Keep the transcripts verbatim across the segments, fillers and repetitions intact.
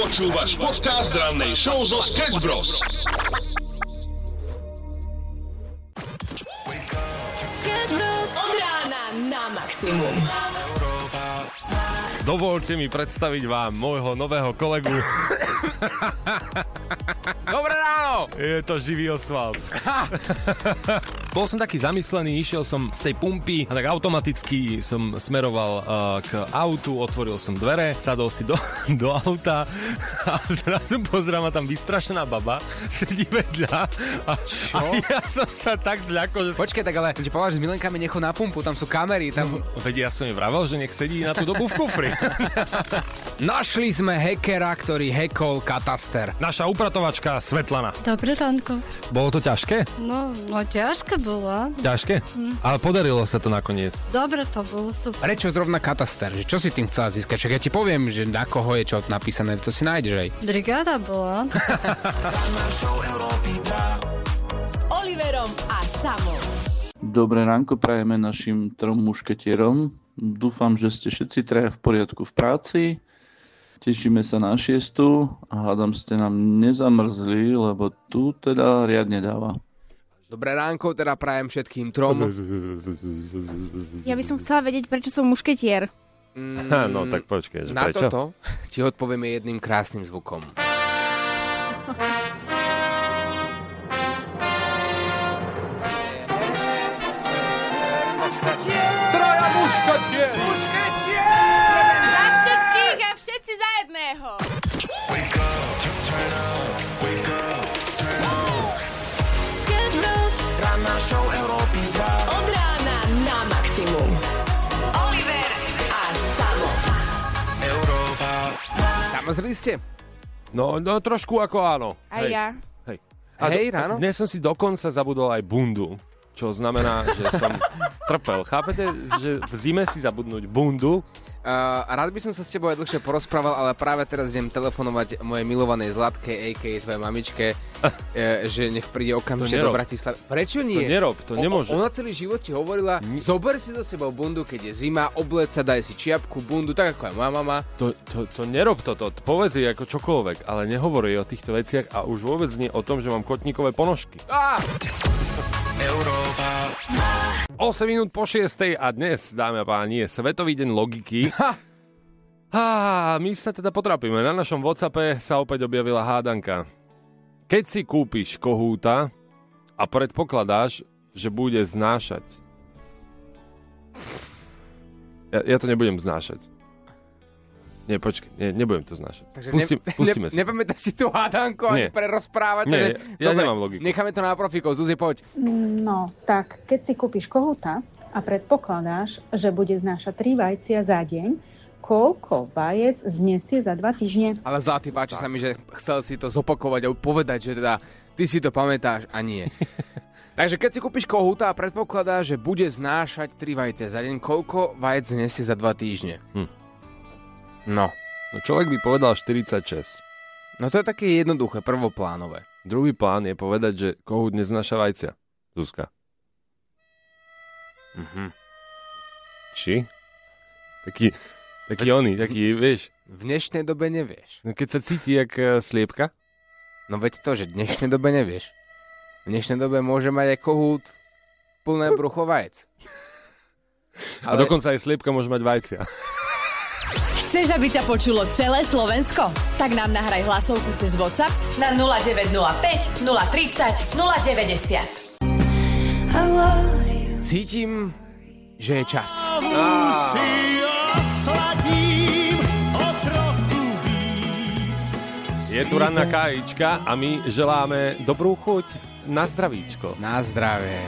Počúvaš podcast rannej show zo Sketch Bros. Sketch Bros. Od rána na maximum. Dovoľte mi predstaviť vám môjho nového kolegu. Dobré ráno! Je to živý Osvald. Bol som taký zamyslený, išiel som z tej pumpy a tak automaticky som smeroval uh, k autu, otvoril som dvere, sadol si do, do auta a zrazu pozerám, a tam vystrašená baba sedí vedľa a, a ja som sa tak zľakol, že... Počkaj, tak ale že povedal, že s Milenkami nechod na pumpu, tam sú kamery, tam... No, veď ja som jej vravel, že nech sedí na tú dobu v kufri. Našli sme hackera, ktorý hackol kataster. Naša upratovačka Svetlana. Dobré ránko. Bolo to ťažké? No, no ťažké bolo. Ťažké? Hm. Ale podarilo sa to nakoniec. Dobre to bolo, super. Prečo zrovna kataster? Že čo si tým chcela získať? Však ja ti poviem, že na koho je čo napísané, to si nájdeš aj. Brigáda bola. S Oliverom a Samom. Dobré ránko prajeme našim trom mušketierom. Dúfam, že ste všetci traja v poriadku v práci. Tešíme sa na šiestu a hádam ste nám nezamrzli, lebo tu teda riadne dáva. Dobré ránko, teda prajem všetkým trom. Ja by som chcela vedieť, prečo som mušketier. Mm, no tak počkej, že na prečo? Na toto ti odpovieme jedným krásnym zvukom. Troja mušketier! Mušketier! Jeden za všetkých a všetci za jedného. Sketch Bros. Ranná show Európy dva. Od rána na maximum. Oliver a Samo. Európa. Zamrzli ste? No, no trošku ako áno. Aj ja. Hej. Hej, do, ráno? Dnes som si dokonca zabudol aj bundu, čo znamená, že som trpel. Chápete, že v zime si zabudnúť bundu? Uh, rád by som sa s tebou aj dlhšie porozprával, ale práve teraz idem telefonovať mojej milovanej Zlatke, á ká á tvojej mamičke, uh, že nech príde okamžite do Bratislavy. Prečo nie? To nerob, to nemôže. O, ona celý život ti hovorila, Nie. zober si do sebou bundu, keď je zima, obleď sa, daj si čiapku, bundu, tak ako aj moja mama. To, to, to nerob toto, povedz jej ako čokoľvek, ale nehovor jej o týchto veciach a už vôbec nie o tom, že mám kotníkové ponožky. Ah! Európa. osem minút po šiestej a dnes, dámy a páni, je Svetový deň logiky. Ha! A my sa teda potrapíme. Na našom WhatsAppe sa opäť objavila hádanka. Keď si kúpiš kohúta a predpokladáš, že bude znášať. Ja, ja to nebudem znášať. Nie, počkaj, nie, nebudem to znášať. Takže Pustím, ne, pustíme ne, si. Nepamätáš si tú hádanku ani Nie. prerozprávať? Nie, takže, ja dobre, nemám logiku. Necháme to na profikov. Zuzi, poď. No, tak keď si kúpiš kohúta a predpokladáš, že bude znášať tri vajcia za deň, koľko vajec znesie za dva týždne? Ale Zlatý, páči sa mi, že chcel si to zopakovať a povedať, že teda ty si to pamätáš a nie. Takže keď si kúpiš kohúta a predpokladáš, že bude znášať tri vajcia za deň, koľko vajec znesie za dva týždne? Hm. No. No človek by povedal štyridsaťšesť. No to je také jednoduché, prvoplánové. Druhý plán je povedať, že kohút neznáša vajcia. Zuzka. Mhm. Či? Taký, taký oný, taký, vieš. V dnešnej dobe nevieš. No keď sa cíti jak uh, sliepka. No veď to, že v dnešnej dobe nevieš. V dnešnej dobe môže mať aj kohút plné brucho vajec. Ale... A dokonca aj sliepka môže mať vajcia. Chceš, aby ťa počulo celé Slovensko? Tak nám nahraj hlasovku cez WhatsApp na nula deväť nula päť, nula tridsať, nula deväťdesiat. Cítim, že je čas. Je tu ranná kájička a my želáme dobrú chuť na zdravíčko. Na zdravie.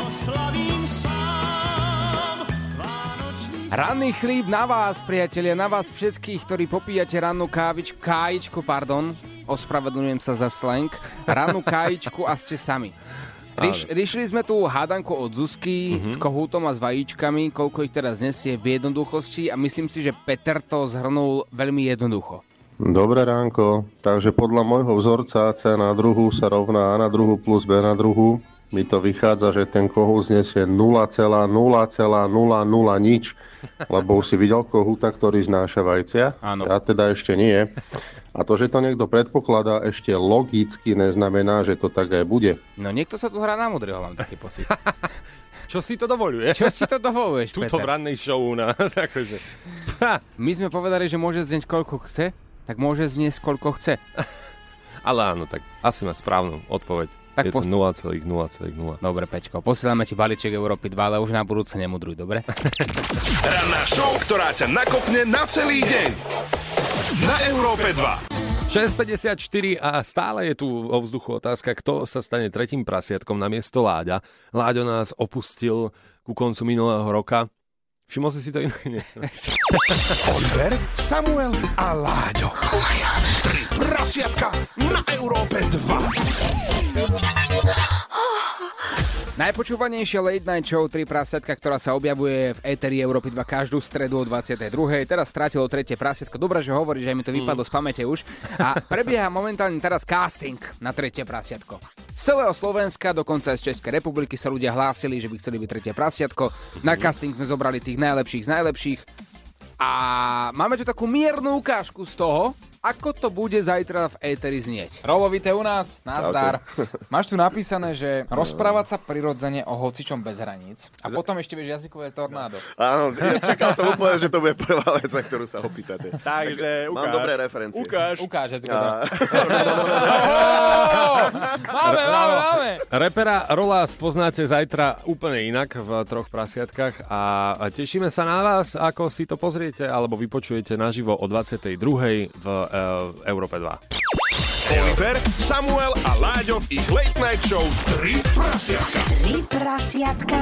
Ranný chlíb na vás, priatelia, na vás všetkých, ktorí popíjate rannú kávičku, kájičku, pardon, ospravedlňujem sa za slang, rannú kájičku a ste sami. Riš, riešili sme tu hádanku od Zuzky mm-hmm. s kohútom a s vajíčkami, koľko ich teraz nesie v jednoduchosti a myslím si, že Peter to zhrnul veľmi jednoducho. Dobré ránko, takže podľa môjho vzorca C na druhu sa rovná A na druhu plus B na druhu. Mi to vychádza, že ten kohút znesie nula celá nula nula nula nič, lebo už si videl kohúta, ktorý znáša vajcia. Áno. Ja teda ešte nie. A to, že to niekto predpokladá, ešte logicky neznamená, že to tak aj bude. No niekto sa tu hrá na múdreho, mám taký pocit. Čo si to dovoľuje? Čo si to dovoluješ, Tuto v rannej show u nás. Akože. My sme povedali, že môže znieť koľko chce, tak môže znieť koľko chce. Ale áno, tak asi má správnu odpoveď. Tak je pos... to nula celá nula nula. Dobre, Peťko, posielame ti balíček Európy dva, ale už na budúce nemudruj, dobre? Ranná show, ktorá ťa nakopne na celý deň. Na Európe dva. šesť päťdesiatštyri a stále je tu vo vzduchu otázka, kto sa stane tretím prasiatkom namiesto Láďa. Láďo nás opustil ku koncu minulého roka. Všimol si si to inak? Oliver, Samuel a Láďo. Tri prasiatka na Európe dva. Najpočúvanejšia late night show tri prasiatka, ktorá sa objavuje v éteri Európy dva každú stredu o dvadsiatej druhej. Teraz strátilo tretie prasiatko. Dobre, že hovoríš, že mi to vypadlo z pamäte už. A prebieha momentálne teraz casting na tretie prasiatko. Z celého Slovenska, dokonca aj z Českej republiky sa ľudia hlásili, že by chceli byť tretie prasiatko. Na casting sme zobrali tých najlepších z najlepších. A máme tu takú miernu ukážku z toho, ako to bude zajtra v éteri znieť. Rolo, víte u nás. Nazdar. Máš tu napísané, že rozprávať sa prirodzene o hocičom bez hraníc. A potom ešte vieš jazykové tornádo. Áno, ja čakal som úplne, že to bude prvá vec, na ktorú sa opýtate. Takže ukáž. Mám dobré referencie. Ukáž. Ukáž jazykové A... Máme, máme, máme. Repera Rola spoznáte zajtra úplne inak v troch prasiatkách a tešíme sa na vás, ako si to pozriete alebo vypočujete naživo o dvadsiatej druhej v v Európe dva. Oliver, Samuel a Láďo v ich late night show tri prasiatka. tri prasiatka.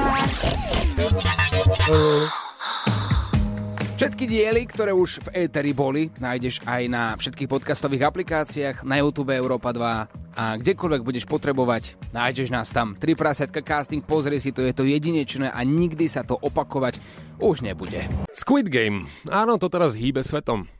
Všetky diely, ktoré už v éteri boli, nájdeš aj na všetkých podcastových aplikáciách, na YouTube Európa dva a kdekoľvek budeš potrebovať, nájdeš nás tam. tri prasiatka casting, pozri si to, je to jedinečné a nikdy sa to opakovať už nebude. Squid Game. Áno, to teraz hýbe svetom.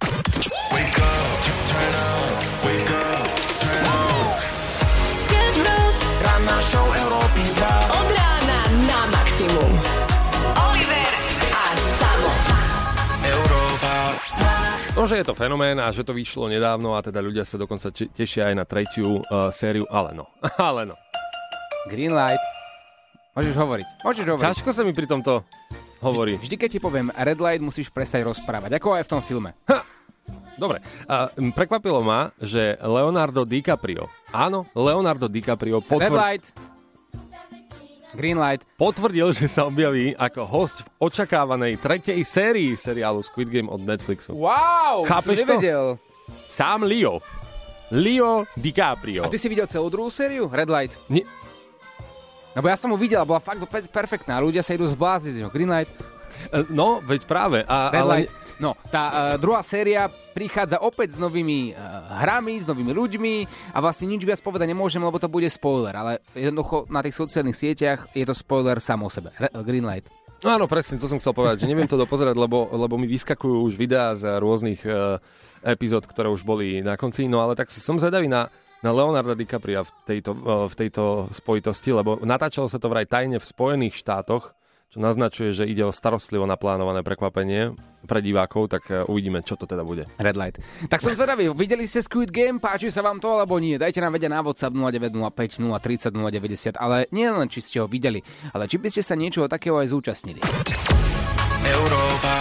Ranná show Európy dva. Od rána na maximum. Oliver a Samo. Európa. To, že je to fenomén a že to vyšlo nedávno a teda ľudia sa dokonca tešia aj na tretiu uh, sériu, ale no. ale no. Green light. Môžeš hovoriť. Môžeš hovoriť. Ťažko sa mi pri tomto hovorí. Vždy, keď ti poviem red light, musíš prestať rozprávať, ako aj v tom filme. Ha! Dobre, a prekvapilo ma, že Leonardo DiCaprio, áno, Leonardo DiCaprio potvr... Red light. Green light. Potvrdil, že sa objaví ako host v očakávanej tretej sérii seriálu Squid Game od Netflixu. Wow, chápeš som nevedel. To? Sám Leo. Leo DiCaprio. A ty si videl celú druhú sériu? Red light? Nie. No bo ja som ho videl, bola fakt perfektná. Ľudia sa idú zblázniť. Green light. No, veď práve. A, Red ale... light. No, tá uh, druhá séria prichádza opäť s novými uh, hrami, s novými ľuďmi a vlastne nič viac povedať nemôžem, lebo to bude spoiler, ale jednoducho na tých sociálnych sieťach je to spoiler sám o sebe. Re- Green light. No áno, presne, to som chcel povedať, že neviem to dopozerať, lebo, lebo mi vyskakujú už videá z rôznych uh, epizód, ktoré už boli na konci, no ale tak som zvedavý na, na Leonarda DiCapria v tejto, uh, v tejto spojitosti, lebo natáčalo sa to vraj tajne v Spojených štátoch, čo naznačuje, že ide o starostlivo naplánované prekvapenie pre divákov, tak uvidíme, čo to teda bude. Red light. Tak som zvedavý, videli ste Squid Game, páči sa vám to alebo nie? Dajte nám vedieť na WhatsApp nula deväť nula päť nula tri nula nula deväťdesiat, ale nie len či ste ho videli, ale či by ste sa niečoho takého aj zúčastnili. Európa.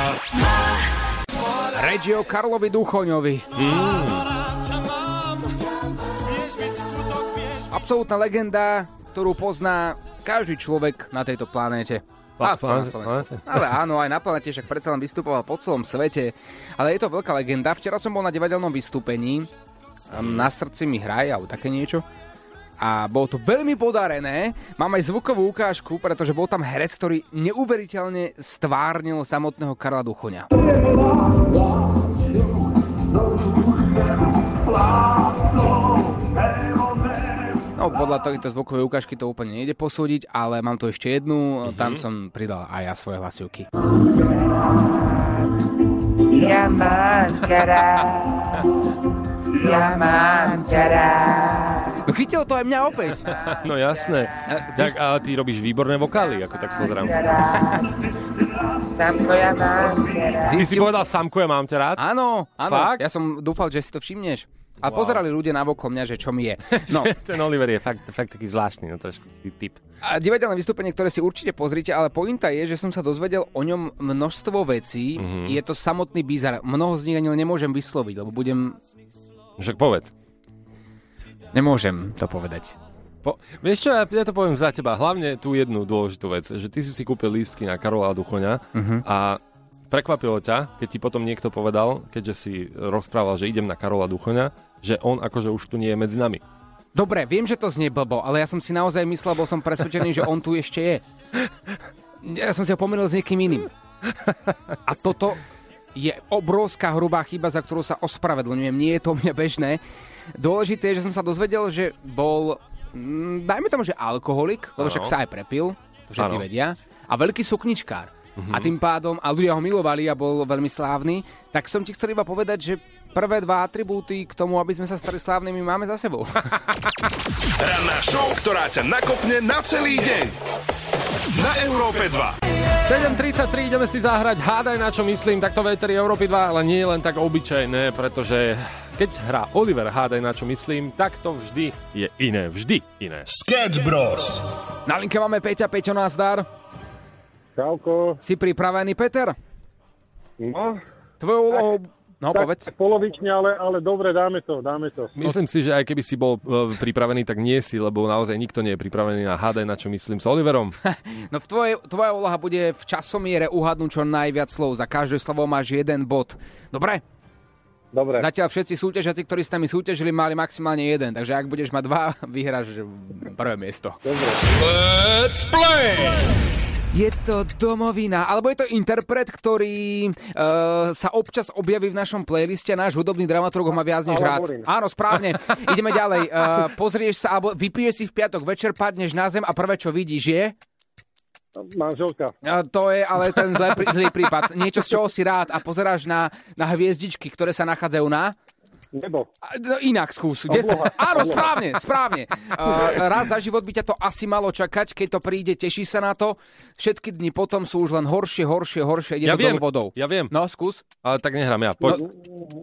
Reggio Karlovi Duchoňovi. Mm. Absolútna legenda, ktorú pozná každý človek na tejto planéte. Pa, pa, pa, ale áno, aj na planete, však predsa len vystupoval po celom svete. Ale je to veľká legenda. Včera som bol na divadelnom vystúpení. Na srdci mi hraj, alebo také niečo. A bolo to veľmi podarené. Mám aj zvukovú ukážku, pretože bol tam herec, ktorý neuveriteľne stvárnil samotného Karla Duchoňa. No, podľa tejto zvukovej ukážky to úplne nejde posúdiť, ale mám tu ešte jednu, mm-hmm. Tam som pridal aj ja svoje hlasivky. Ja mám ťa Ja mám ťa No chytilo to aj mňa opäť. No jasné. Tak, a ty robíš výborné vokály, ako tak pozerám. Samko, ja mám ťa rád. Ty si povedal Samko, ja mám ťa rád? Áno, áno. Fakt? Ja som dúfal, že si to všimneš. A wow. Pozerali ľudia navokolo mňa, že čo mi je. No. Ten Oliver je fakt, fakt taký zvláštny, no trošku typ. A divadelné vystúpenie, ktoré si určite pozrite, ale pointa je, že som sa dozvedel o ňom množstvo vecí. Mm-hmm. Je to samotný bizar. Mnoho z nich ani nemôžem vysloviť, lebo budem... Však povedz. Nemôžem to povedať. Po... Vieš čo, ja, ja to poviem za teba. Hlavne tú jednu dôležitú vec, že ty si si kúpil lístky na Karola Duchoňa mm-hmm. a prekvapilo ťa, keď ti potom niekto povedal, keďže si rozprával, že idem na Karola Duchoňa, že on akože už tu nie je medzi nami. Dobre, viem, že to znie blbo, ale ja som si naozaj myslel, bol som presvedčený, že on tu ešte je. Ja som si ho pomýlil s niekým iným. A toto je obrovská hrubá chyba, za ktorú sa ospravedlňujem. Nie je to mňa bežné. Dôležité je, že som sa dozvedel, že bol, dajme tomu, že alkoholik, lebo však sa aj prepil, to všetci ano. Vedia, a veľký sukničkár. Uh-huh. A tým pádom, a ľudia ho milovali a bol veľmi slávny, tak som ti chcel iba povedať, že prvé dva atribúty k tomu, aby sme sa stali slávnymi, máme za sebou. Ranná show, ktorá ťa nakopne na celý deň. Na Európe dva. sedem tridsaťtri, ideme si zahrať Hádaj, na čo myslím, takto Véteri Európy dva, ale nie len tak obyčajné, pretože keď hrá Oliver Hádaj, na čo myslím, tak to vždy je iné, vždy iné. Sketch Bros. Na linke máme Peťa. Peťo, nazdar. Čauko. Si pripravený, Peter? No. Tvojou úlohou... No, tak, povedz. Polovične, ale, ale dobre, dáme to, dáme to. Myslím si, že aj keby si bol uh, pripravený, tak nie si, lebo naozaj nikto nie je pripravený na Hádaj, na čo myslím, s Oliverom. No v tvoje, tvoja úloha bude v časomiere uhadnúť čo najviac slov. Za každé slovo máš jeden bod. Dobre? Dobre. Zatiaľ všetci súťažiaci, ktorí s nami súťažili, mali maximálne jeden. Takže ak budeš mať dva, vyhráš prvé miesto. Dobre. Let's play! Je to domovina, alebo je to interpret, ktorý uh, sa občas objaví v našom playliste. Náš hudobný dramaturg ho má viac než rád. Áno, správne. Ideme ďalej. Uh, pozrieš sa, alebo vypiješ si v piatok večer, padneš na zem a prvé, čo vidíš, je... Manželka. Uh, to je ale ten zlý, zlý prípad. Niečo, z čoho si rád a pozeráš na, na hviezdičky, ktoré sa nachádzajú na... Nebo. Inak skús. Áno, správne, správne. Uh, raz za život by ťa to asi malo čakať, keď to príde, teší sa na to. Všetky dni potom sú už len horšie, horšie, horšie. Ide ja to viem, dolu vodou. Ja viem. No, skús. Ale tak nehrám ja. Poď. No,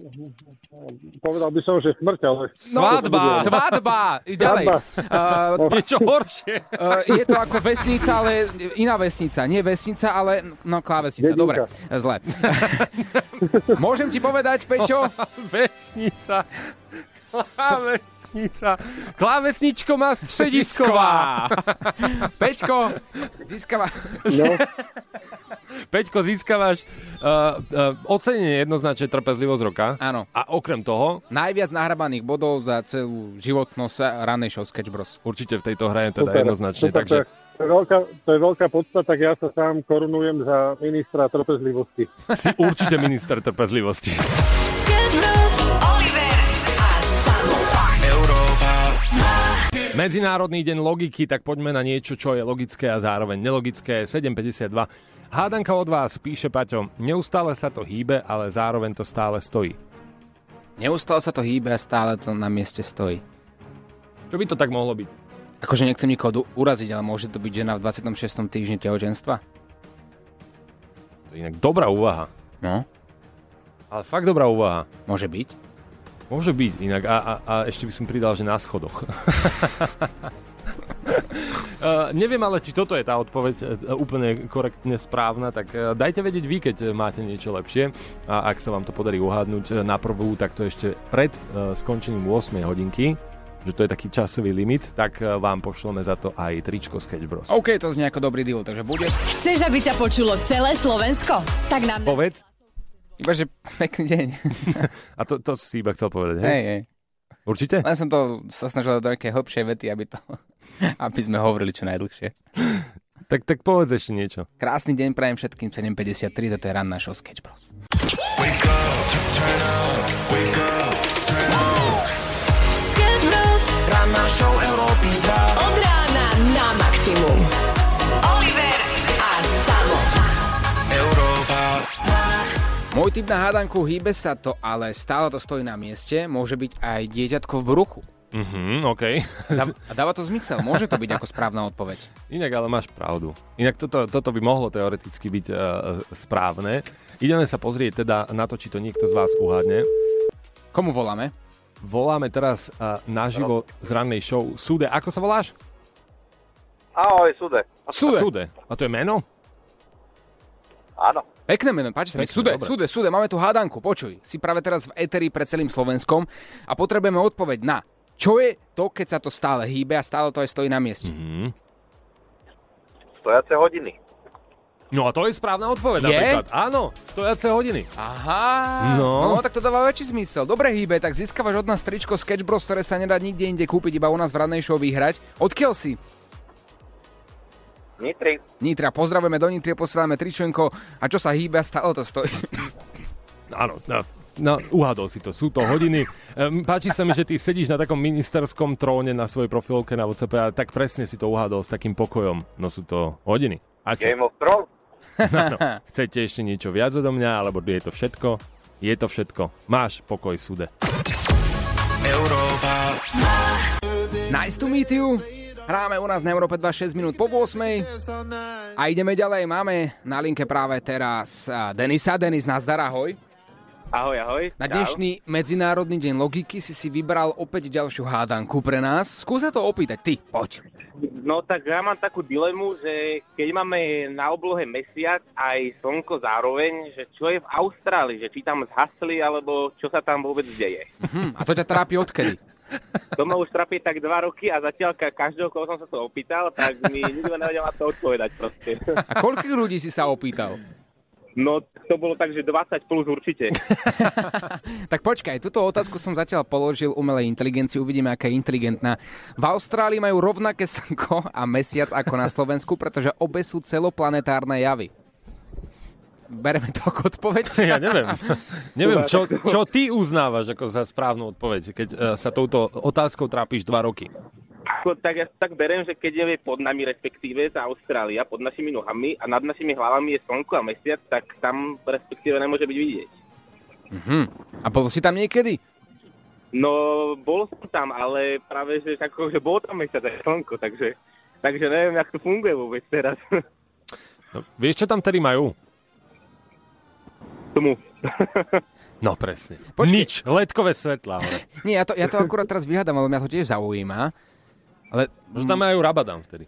povedal by som, že smrť, ale... No, svadba. Svadba. Ďalej. Uh, Niečo horšie. Uh, je to ako vesnica, ale iná vesnica. Nie vesnica, ale no klávesnica. Dobre, zle. Môžem ti povedať, Peťo? Vesnica. Klávesnica. Klávesničko má stredisková. Peťko, získava. No. Peťko, získavaš uh, uh, ocenenie jednoznačne trpezlivosť roka. Áno. A okrem toho... Najviac nahrabaných bodov za celú životnosť ranej show Sketch Bros. Určite v tejto hre je teda super, jednoznačne. Super, takže... to, je veľká, to je veľká podstata, tak ja sa sám korunujem za ministra trpezlivosti. Si určite minister trpezlivosti. Sketch Bros. Oliver a Samo. Európa. Medzinárodný deň logiky, tak poďme na niečo, čo je logické a zároveň nelogické. sedem päťdesiatdva. Hádanka od vás, píše Paťo. Neustále sa to hýbe, ale zároveň to stále stojí. Neustále sa to hýbe a stále to na mieste stojí. Čo by to tak mohlo byť? Akože nechcem nikoho uraziť, ale môže to byť žena v dvadsiatom šiestom týždni tehotenstva? To je inak dobrá úvaha. No. Ale fakt dobrá úvaha. Môže byť. Môže byť inak. A, a, a ešte by som pridal, že na schodoch. uh, neviem ale, či toto je tá odpoveď uh, úplne korektne správna, tak uh, dajte vedieť vy, keď máte niečo lepšie. A ak sa vám to podarí uhádnuť uh, na prvú, tak to ešte pred uh, skončením ôsmej hodinky, že to je taký časový limit, tak uh, vám pošleme za to aj tričko Sketch Bros. OK, to znie ako dobrý deal, takže bude. Chceš, aby ťa počulo celé Slovensko? Tak nám... Povedz. Iba, že pekný deň. A to, to si iba chcel povedať, hej? Hej, hej. Určite? Len som to sa snažil do nejakej hlbšej vety, aby, to, aby sme hovorili čo najdlhšie. Tak, tak povedz ešte niečo. Krásny deň prajem všetkým, sedem päťdesiattri, toto je ranná show Sketch Bros. Wake up, turn up, wake up, turn up. Sketch Bros. Ranná show Európy dva. Od rána na maximum. Oliver a Samo. Európa. Môj tip na hádanku, hýbe sa to, ale stále to stojí na mieste. Môže byť aj dieťatko v bruchu. Mhm, okej. Okay. A dáva to zmysel, môže to byť ako správna odpoveď. Inak ale máš pravdu. Inak toto, toto by mohlo teoreticky byť uh, správne. Ideme sa pozrieť teda na to, či to niekto z vás uhádne. Komu voláme? voláme teraz uh, naživo z rannej show. Sude, ako sa voláš? Ahoj, Sude. Sude. Sude. A to je meno? Áno. Pekné meno, páči sa mi. Sude, dobre. Sude, Sude, máme tu hádanku, počuj. Si práve teraz v éteri pred celým Slovenskom a potrebujeme odpoveď na čo je to, keď sa to stále hýbe a stále to aj stojí na mieste. Mm-hmm. Stojace hodiny. No a to je správna odpoveď Je? napríklad. Áno, stojace hodiny. Aha, No. no tak to dáva väčší zmysel. Dobre hýbe, tak získavaš od nás tričko Sketch Bros, ktoré sa nedá nikde inde kúpiť, iba u nás v rannej show vyhrať. Odkiaľ si? Nitry. Nitra, pozdravujeme do Nitry, posielame tričenko a čo sa hýbe a stále to stojí. Áno, no, no, uhádol si to, sú to hodiny. Ehm, páči sa mi, že ty sedíš na takom ministerskom tróne na svojej profilke na WhatsApp a tak presne si to uhádol s takým pokojom. No sú to hodiny. A čo? Game of Thrones? No, chcete ešte niečo viac odo mňa, alebo je to všetko? Je to všetko. Máš pokoj, Sude. Európa. Nice to meet you. Hráme u nás na Európe dvadsaťšesť minút po ôsmej a ideme ďalej. Máme na linke práve teraz Denisa. Denis, nazdar, ahoj. Ahoj, ahoj. Na dnešný Medzinárodný deň logiky si si vybral opäť ďalšiu hádanku pre nás. Skúsa to opýtať, ty, poď. No tak ja mám takú dilemu, že keď máme na oblohe mesiac aj slnko zároveň, že čo je v Austrálii, že či tam zhasli, alebo čo sa tam vôbec deje. Uh-huh. A to ťa trápi odkedy? To ma už trápi tak dva roky a zatiaľ ka- každého, koho som sa to opýtal, tak mi nikto nevedel na to odpovedať proste. A koľkých ľudí si sa opýtal? No to bolo tak, že dvadsať plus určite. Tak počkaj, túto otázku som zatiaľ položil umelej inteligencii, uvidíme, aká je inteligentná. V Austrálii majú rovnaké slnko a mesiac ako na Slovensku, pretože obe sú celoplanetárne javy. Bereme to ako odpoveď? Ja neviem. Neviem, čo, čo ty uznávaš ako za správnu odpoveď, keď uh, sa touto otázkou trápiš dva roky. Ako, tak ja tak beriem, že keď je pod nami, respektíve tá Austrália, pod našimi nohami a nad našimi hlavami je slnko a mesiac, tak tam respektíve nemôže byť vidieť. Uh-huh. A bol si tam niekedy? No, bol som tam, ale práve, že, tako, že bol tam mesiac aj slnko, takže, takže neviem, jak to funguje vôbec teraz. No, vieš, čo tam tedy majú? Tomu. No presne. Počkej. Nič, ledkové svetlá. Nie, ja to, ja to akurát teraz vyhľadám, ale mňa to tiež zaujíma. Ale... Možno tam majú rabadán vtedy.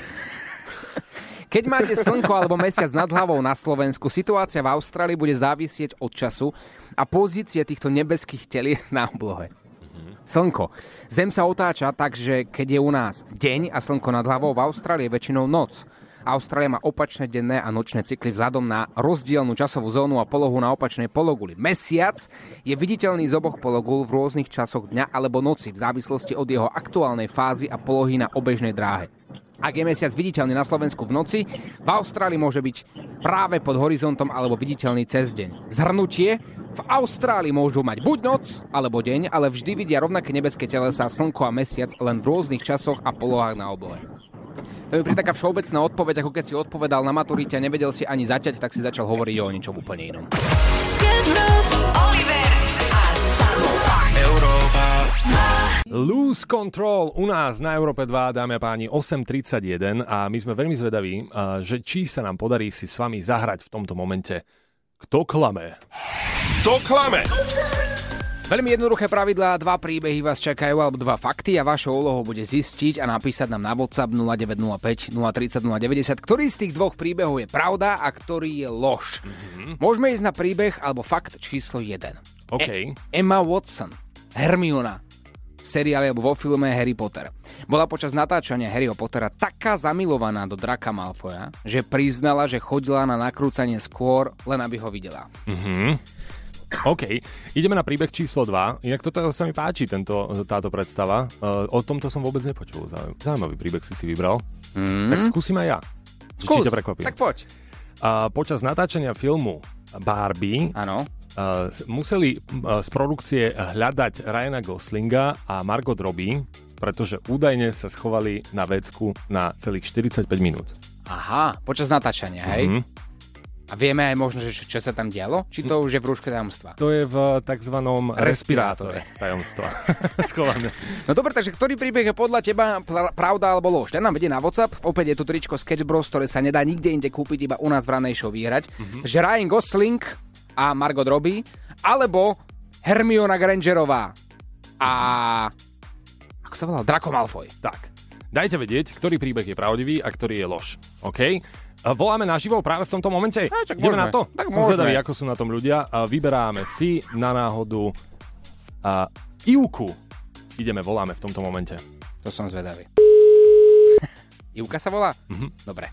Keď máte slnko alebo mesiac nad hlavou na Slovensku, situácia v Austrálii bude závisieť od času a pozície týchto nebeských telies na oblohe. Slnko. Zem sa otáča, takže keď je u nás deň a slnko nad hlavou, v Austrálii je väčšinou noc. Austrália má opačné denné a nočné cykly vzhľadom na rozdielnu časovú zónu a polohu na opačnej pologuli. Mesiac je viditeľný z oboch pologul v rôznych časoch dňa alebo noci v závislosti od jeho aktuálnej fázy a polohy na obežnej dráhe. Ak je mesiac viditeľný na Slovensku v noci, v Austrálii môže byť práve pod horizontom alebo viditeľný cez deň. Zhrnutie: v Austrálii môžu mať buď noc alebo deň, ale vždy vidia rovnaké nebeské telesá, slnko a mesiac, len v rôznych časoch a polohách na oblohe. To je pri taká všeobecná odpoveď, ako keď si odpovedal na maturite a nevedel si ani zaťať, tak si začal hovoriť o ničom úplne inom. Lose Control u nás na Európe dva, dámy a páni, osem tridsaťjeden a my sme veľmi zvedaví, že či sa nám podarí si s vami zahrať v tomto momente. Kto klame? Kto klame? Veľmi jednoduché pravidlá, dva príbehy vás čakajú, alebo dva fakty a vašou úlohou bude zistiť a napísať nám na WhatsApp nula deväť nula päť nula tri nula nula deväťdesiat, ktorý z tých dvoch príbehov je pravda a ktorý je lož. Mm-hmm. Môžeme ísť na príbeh alebo fakt číslo jeden. Okay. E- Emma Watson, Hermiona, v seriáli alebo vo filme Harry Potter, bola počas natáčania Harryho Pottera taká zamilovaná do Draka Malfoya, že priznala, že chodila na nakrúcanie skôr, len aby ho videla. Mhm. OK, ideme na príbeh číslo dva. Inak toto sa mi páči, tento, táto predstava. Uh, o tomto som vôbec nepočul. Zaujímavý príbeh si si vybral. Mm. Tak skúsim aj ja. Skús, ťa prekvapím. tak poď. Uh, počas natáčania filmu Barbie Áno. Uh, museli uh, z produkcie hľadať Ryana Goslinga a Margot Robbie, pretože údajne sa schovali na vecku na celých štyridsaťpäť minút. Aha, počas natáčania, hej? Mm-hmm. A vieme aj možno, že čo, čo sa tam dialo? Či to už je v rúške tajomstva? To je v takzvanom respirátore tajomstva. Schované. No dobre, takže ktorý príbeh je podľa teba pravda alebo lož? Ten nám vedie na WhatsApp. Opäť je tu tričko Sketch Bros, ktoré sa nedá nikde inde kúpiť, iba u nás v ranej show vyhrať. Mm-hmm. Že Ryan Gosling a Margot Robbie, alebo Hermiona Grangerová. a... Ako sa volal? Draco Malfoy. Tak. Dajte vedieť, ktorý príbeh je pravdivý a ktorý je lož. OK? Voláme naživo práve v tomto momente? No, čak Ideme môžeme. na to? Tak Som môžeme. zvedavý, ako sú na tom ľudia. A vyberáme si na náhodu a Ivku. Ideme, voláme v tomto momente. To som zvedavý. Ivka sa volá? Mhm. Dobre.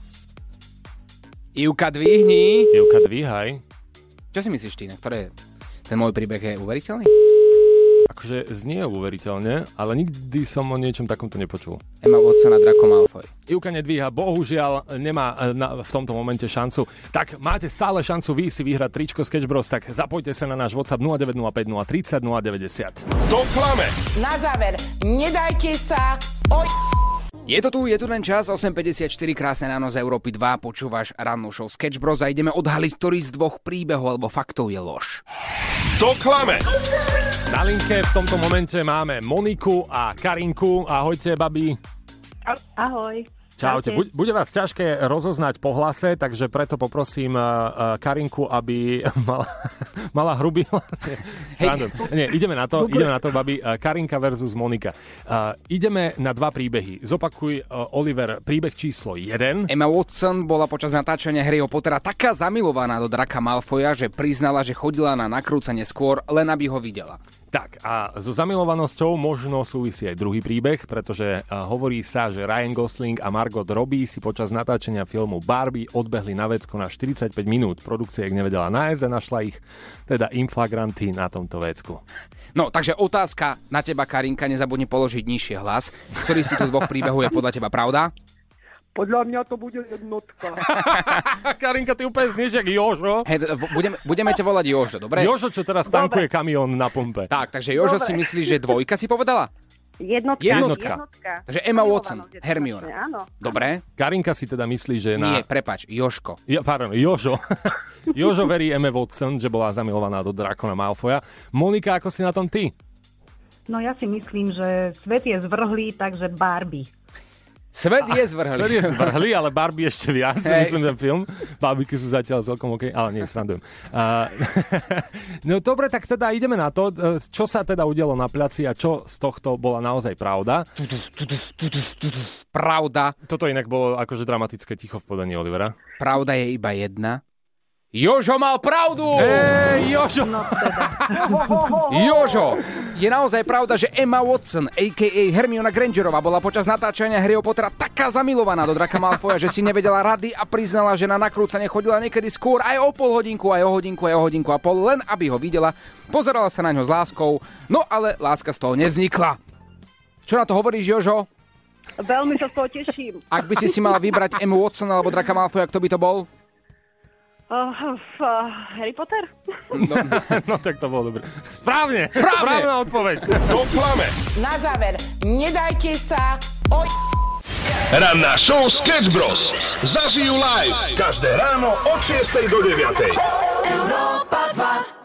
Ivka, dvihni. Ivka, dvíhaj. Čo si myslíš, Týna? Ktoré ten môj príbeh je uveriteľný? Akože znie uveriteľne, ale nikdy som o niečom takomto nepočul. Emma Watson a Draco Malfoy. Ivka nedvíha, bohužiaľ nemá na, v tomto momente šancu. Tak máte stále šancu vy si vyhrať tričko Sketch Bros, tak zapojte sa na náš WhatsApp nula deväť nula päť nula tri nula nula deväťdesiat. To klame. Na záver, nedajte sa oj... Je to tu, je tu ten čas, osem päťdesiatštyri, krásne ráno z Európy dva, počúvaš rannú show Sketch Bros a ideme odhaliť, ktorý z dvoch príbehov alebo faktov je lož. To klame. Na linke v tomto momente máme Moniku a Karinku. Ahojte, babi. Ahoj. Čaute. Bude, bude vás ťažké rozoznať po hlase, takže preto poprosím uh, Karinku, aby mala, mala hrubý hlas. Hey. Nie, ideme na to, ideme na to, babi. Uh, Karinka versus Monika. Uh, ideme na dva príbehy. Zopakuj, uh, Oliver, príbeh číslo jeden. Emma Watson bola počas natáčania Harryho Pottera taká zamilovaná do Draka Malfoja, že priznala, že chodila na nakrúcanie skôr, len aby ho videla. Tak a so zamilovanosťou možno súvisí aj druhý príbeh, pretože uh, hovorí sa, že Ryan Gosling a Margot Robbie si počas natáčania filmu Barbie odbehli na vecko na štyridsaťpäť minút. Produkcia ich nevedela nájsť a našla ich teda inflagranty na tomto vecku. No, takže otázka na teba, Karinka, nezabudni položiť nižšie hlas. Ktorý si tu dvoch príbehov je podľa teba pravda? Podľa mňa to bude jednotka. Karinka, ty úplne znieš jak Jožo. Hey, budeme, budeme ťa volať Jožo, dobre? Jožo, čo teraz tankuje kamión na pumpe. Tak, takže Jožo Dobre. si myslí, že dvojka si povedala? Jednotka. Jednotka. Jednotka. Takže Emma Watson, Hermiona. Áno. Dobre? Karinka si teda myslí, že na... Nie, prepač, Jožko. Ja, pardon, Jožo. Jožo verí Emma Watson, že bola zamilovaná do Drakona Malfoja. Monika, ako si na tom ty? No ja si myslím, že svet je zvrhlý, takže Barbie. Svet je zvrhlý. Svet je zvrhlý, ale Barbie ešte viac, hey. Myslím, ten film. Bábiky sú zatiaľ celkom OK, ale nie, srandujem. Uh, no dobre, tak teda ideme na to, čo sa teda udialo na placi a čo z tohto bola naozaj pravda. Pravda. Toto inak bolo akože dramatické ticho v podaní Olivera. Pravda je iba jedna. Jožo mal pravdu! Ej, Jožo! No teda. Jožo! Je naozaj pravda, že Emma Watson, a ká a. Hermiona Grangerová, bola počas natáčania Harryho Pottera taká zamilovaná do Draka Malfoja, že si nevedela rady a priznala, že na nakrúcanie chodila niekedy skôr aj o pol hodinku, aj o hodinku, aj o hodinku a pol, len aby ho videla. Pozerala sa na ňo s láskou, no ale láska z toho nevznikla. Čo na to hovoríš, Jožo? Veľmi sa z toho teším. Ak by si si mala vybrať Emmu Watson alebo Draka Malfoja, kto by to bol? Uh, uh, Harry Potter? No, no tak to bolo dobre. Správne! Správne! Správna odpoveď. To klame. Na záver, nedajte sa oj... Ranná show Sketch Bros. Zažijú live každé ráno od šiestej do deviatej. Európa dva.